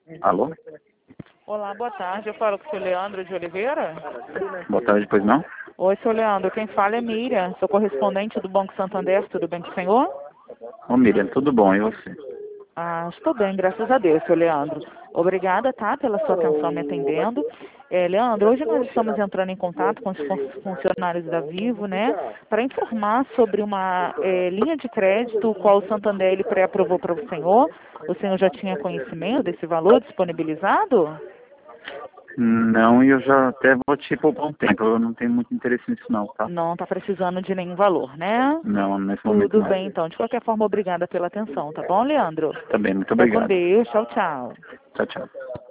Alô? Olá, boa tarde. Eu falo com o seu Leandro de Oliveira. Boa tarde, pois não? Oi, seu Leandro. Quem fala é Miriam. Sou correspondente do Banco Santander. Tudo bem com o senhor? Ô Miriam, tudo bom, e você? Ah, estou bem, graças a Deus, seu Leandro. Obrigada, tá, pela sua atenção me atendendo. Leandro, hoje nós estamos entrando em contato com os funcionários da Vivo, né, para informar sobre uma linha de crédito, o qual o Santander ele pré-aprovou para o senhor. O senhor já tinha conhecimento desse valor disponibilizado? Não, e eu já até vou te poupar um tempo, eu não tenho muito interesse nisso não, tá? Não está precisando de nenhum valor, né? Não, nesse momento Tudo não. bem, então. De qualquer forma, obrigada pela atenção, tá bom, Leandro? Tá bem, muito Fica com obrigado. Deus. Tchau, tchau. Tchau, tchau.